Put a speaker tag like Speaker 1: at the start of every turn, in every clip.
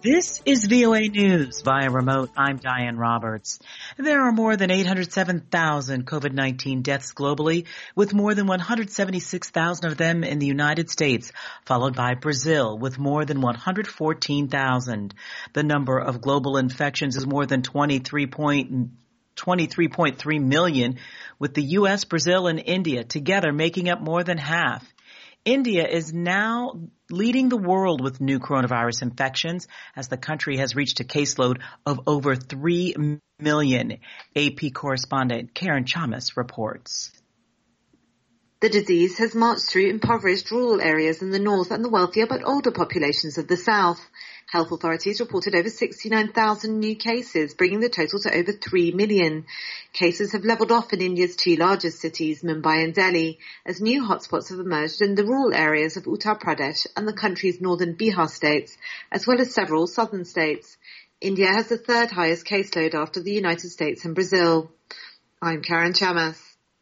Speaker 1: This is VOA News via remote. I'm Diane Roberts. There are more than 807,000 COVID-19 deaths globally, with more than 176,000 of them in the United States, followed by Brazil with more than 114,000. The number of global infections is more than 23.3 million, with the U.S., Brazil, and India together making up more than half. India is now leading the world with new coronavirus infections as the country has reached a caseload of over 3 million. AP correspondent Karen Chamas reports.
Speaker 2: The disease has marched through impoverished rural areas in the north and the wealthier but older populations of the south. Health authorities reported over 69,000 new cases, bringing the total to over 3 million. Cases have levelled off in India's two largest cities, Mumbai and Delhi, as new hotspots have emerged in the rural areas of Uttar Pradesh and the country's northern Bihar states, as well as several southern states. India has the third highest caseload after the United States and Brazil. I'm Karen Chamas.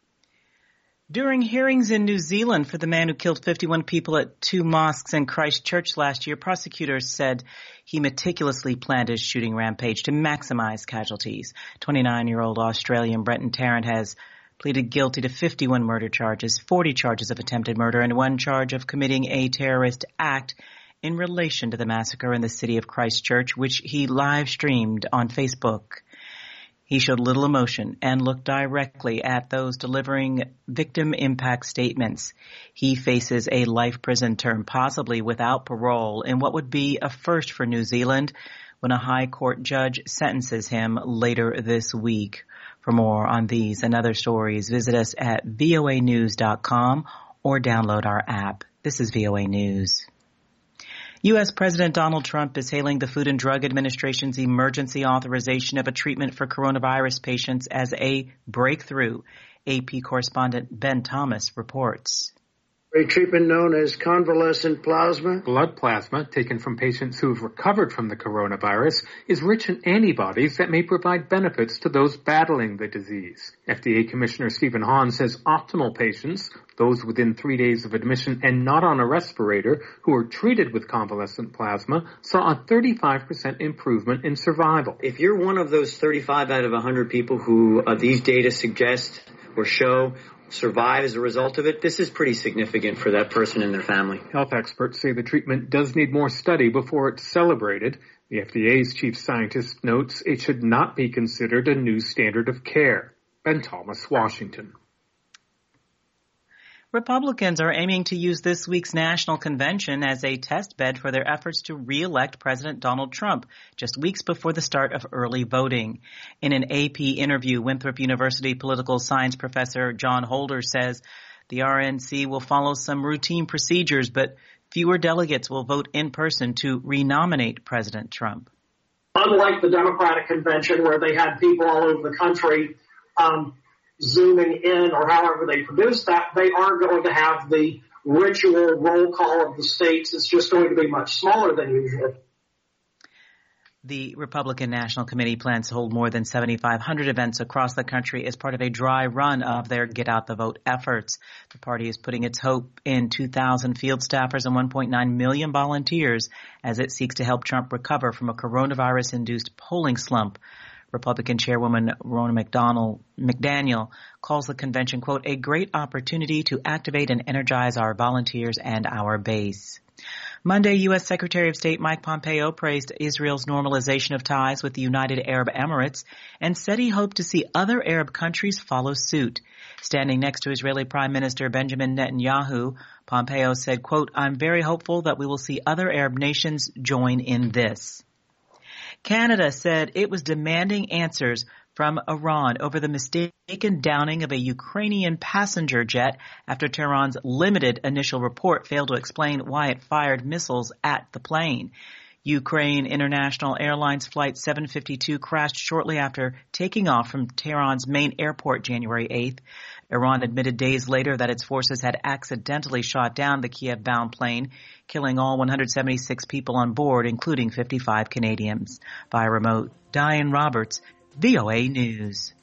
Speaker 1: During hearings in New Zealand for the man who killed 51 people at two mosques in Christchurch last year, prosecutors said he meticulously planned his shooting rampage to maximize casualties. 29-year-old Australian Brenton Tarrant has pleaded guilty to 51 murder charges, 40 charges of attempted murder, and one charge of committing a terrorist act in relation to the massacre in the city of Christchurch, which he live-streamed on Facebook. He showed little emotion and looked directly at those delivering victim impact statements. He faces a life prison term, possibly without parole, in what would be a first for New Zealand when a high court judge sentences him later this week. For more on these and other stories, visit us at voanews.com or download our app. This is VOA News. U.S. President Donald Trump is hailing the Food and Drug Administration's emergency authorization of a treatment for coronavirus patients as a breakthrough. AP correspondent Ben Thomas reports.
Speaker 3: A treatment known as convalescent plasma.
Speaker 4: Blood plasma taken from patients who have recovered from the coronavirus is rich in antibodies that may provide benefits to those battling the disease. FDA Commissioner Stephen Hahn says optimal patients, those within 3 days of admission and not on a respirator, who are treated with convalescent plasma, saw a 35% improvement in survival.
Speaker 5: If you're one of those 35 out of 100 people who these data suggest or show survive as a result of it, this is pretty significant for that person and their family.
Speaker 4: Health experts say the treatment does need more study before it's celebrated. The FDA's chief scientist notes it should not be considered a new standard of care. Ben Thomas, Washington.
Speaker 1: Republicans are aiming to use this week's national convention as a test bed for their efforts to re-elect President Donald Trump just weeks before the start of early voting. In an AP interview, Winthrop University political science professor John Holder says the RNC will follow some routine procedures, but fewer delegates will vote in person to renominate President Trump.
Speaker 6: Unlike the Democratic convention where they had people all over the country zooming in or however they produce that, they aren't going to have the ritual roll call of the states. It's just going to be much smaller than usual.
Speaker 1: The Republican National Committee plans to hold more than 7,500 events across the country as part of a dry run of their Get Out the Vote efforts. The party is putting its hope in 2,000 field staffers and 1.9 million volunteers as it seeks to help Trump recover from a coronavirus-induced polling slump. Republican Chairwoman Ronna McDaniel calls the convention, quote, a great opportunity to activate and energize our volunteers and our base. Monday, U.S. Secretary of State Mike Pompeo praised Israel's normalization of ties with the United Arab Emirates and said he hoped to see other Arab countries follow suit. Standing next to Israeli Prime Minister Benjamin Netanyahu, Pompeo said, quote, I'm very hopeful that we will see other Arab nations join in this. Canada said it was demanding answers from Iran over the mistaken downing of a Ukrainian passenger jet after Tehran's limited initial report failed to explain why it fired missiles at the plane. Ukraine International Airlines Flight 752 crashed shortly after taking off from Tehran's main airport January 8th. Iran admitted days later that its forces had accidentally shot down the Kiev-bound plane, killing all 176 people on board, including 55 Canadians. Via remote, Diane Roberts, VOA News.